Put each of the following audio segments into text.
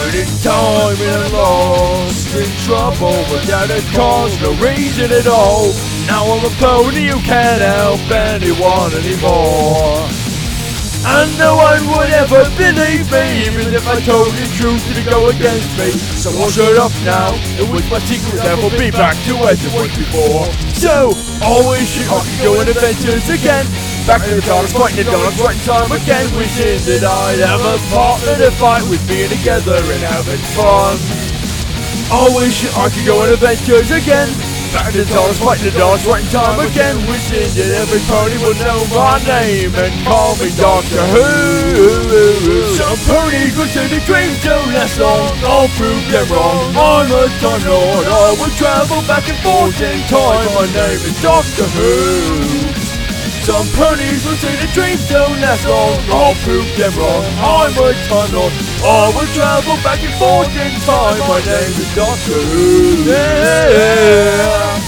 Traveling in time and lost in trouble without a cause, no reason at all. Now I'm a pony who can't help anyone anymore. And no one would ever believe me, even if I told the truth to go against me. So I'll shut up now, in which my secret will never be back to as it was before. So, always shoot, I could go on adventures again. Back to the TARDIS, fighting the dogs, right in time again. Wishing that I'd have a partner to fight with, being together and having fun. Always shoot, I could go on adventures again. Back to the TARDIS, fighting the dogs, right in time again. Wishing that every pony would know my name and call me Doctor Who. Some ponies will say the dreams don't last long, I'll prove them wrong. I'm a Time Lord, I will travel back and forth in time. My name is Doctor Who. Some ponies will say the dreams don't last long, I'll prove them wrong. I'm a Time Lord, I will travel back and forth in time. My name is Doctor Who. Yeah.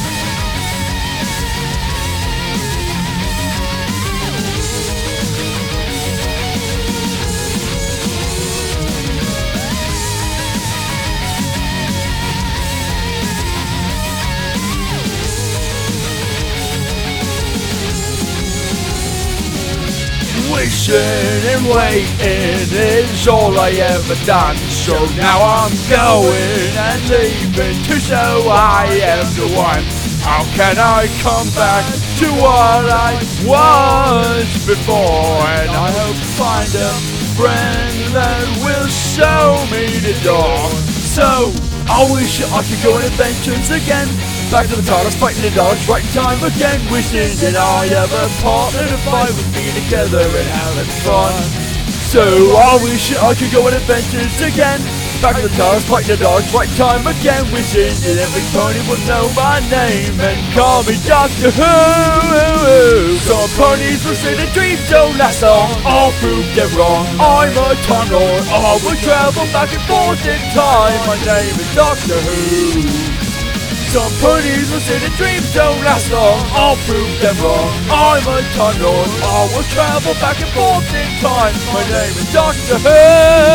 Wishing and waiting is all I ever done. So now I'm going and leaving to show I am the one. How can I come back to what I was before? And I hope to find a friend that will show me the door. So I wish I could go on adventures again. Back to the TARDIS, fighting the dogs, right in time again. Wishing that I'd have a partner to fight with, me together and having fun. So I wish I could go on adventures again. Back to the TARDIS, fighting the dogs, right in time again. Wishing that every pony would know my name and call me Doctor Who. Some ponies will say the dreams don't last long, I'll prove them wrong. I'm a Time Lord, I will travel back and forth in time. My name is Doctor Who. Some ponies will say the dreams don't last long, I'll prove them wrong. I'm a Time Lord, I will travel back and forth in time. My name is Doctor Who.